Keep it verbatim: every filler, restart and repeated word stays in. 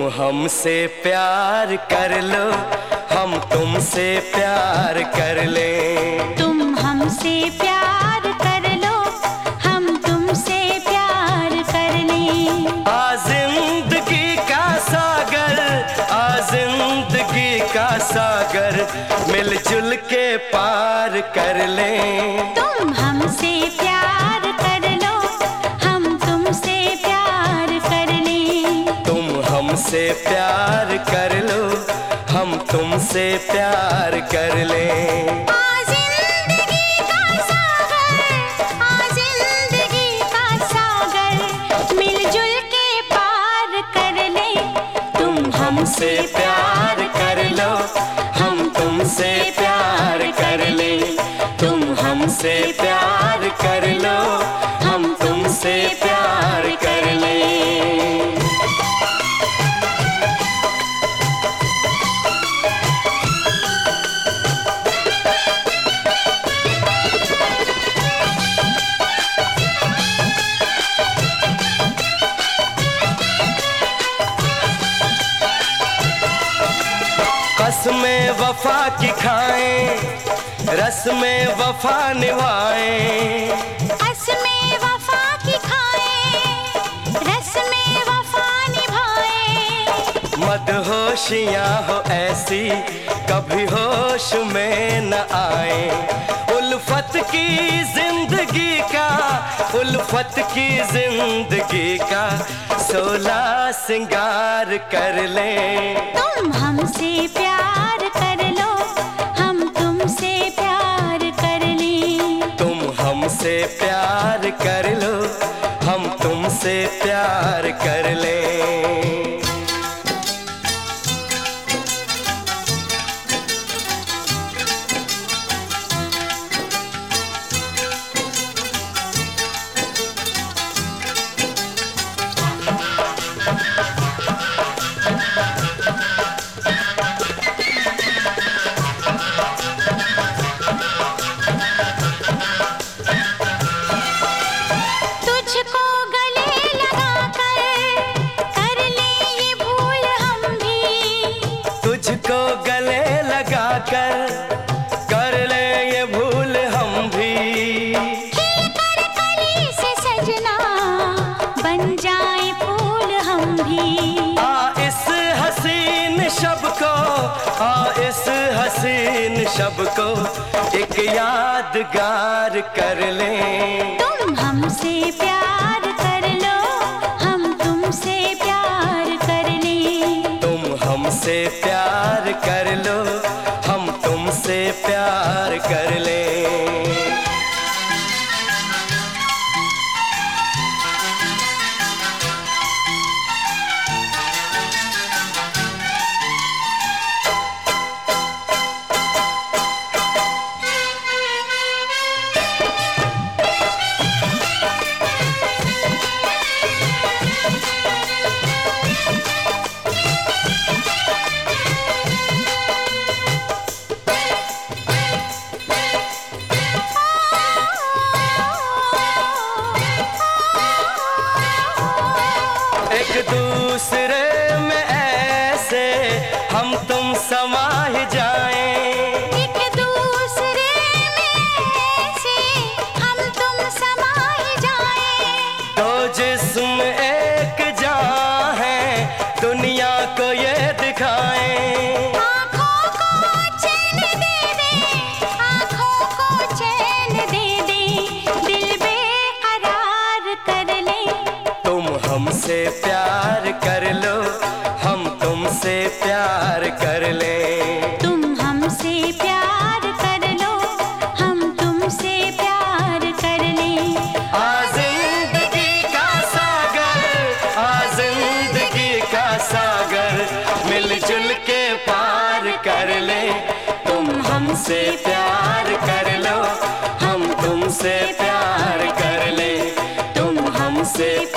हमसे प्यार कर लो, हम तुमसे प्यार कर लें। तुम हमसे प्यार कर लो, हम तुमसे प्यार कर लें। आ जिंदगी का सागर, आ जिंदगी का सागर, मिलजुल के पार कर लें। तुम हमसे प्यार कर लो, हम तुमसे प्यार कर लें। तुम हमसे प्यार कर लो, हम तुमसे प्यार कर लें। आ जिंदगी का सागर, आ जिंदगी का सागर, मिलजुल के पार कर लें। तुम हमसे प्यार कर लो, हम तुमसे प्यार कर लें। तुम हमसे प्यार कर लो, हम तुमसे प्यार कर लें। कसमें वफा की खाएं, रस्में वफा निभाएं। कसमें वफा की खाएं, रस्में वफा निभाएं। मदहोशियां हो ऐसी कभी होश में न आए। उल्फत की जिंदगी का, उल्फत की जिंदगी का सोला सिंगार कर लें। तुम हमसे प्यार कर लो, हम तुमसे प्यार कर लें। तुम हमसे प्यार कर लो, हम तुमसे प्यार कर लें। तुझको गले लगाकर कर लें ये भूल हम भी। तुझको गले लगाकर कर ले ये भूल हम भी। खिलकर कली से सजना बन जाए फूल हम भी। आ इस हसीन शब को, आ इस हसीन शब को एक यादगार कर लें। तुम हमसे प्यार कर लो, हम तुमसे प्यार कर लें। तुम हमसे प्यार कर लो, हम तुमसे प्यार कर लें। एक दूसरे में ऐसे हम तुम समा ही जाएं। एक दूसरे में ऐसे हम तुम समाए जाएं। दो जिस्म एक जान है, दुनिया को ये दिखाएं। आँखों को चैन दे दे, आँखों को चैन दे दे, दिल बेकरार कर ले। तुम हमसे प्यार कर लो, हम तुमसे प्यार कर लें। तुम हमसे प्यार कर लो, हम तुमसे प्यार कर लें। आ जिंदगी का सागर, आ जिंदगी का सागर, मिलजुल के पार कर ले। तुम हमसे प्यार कर लो, हम तुमसे प्यार कर ले। तुम हमसे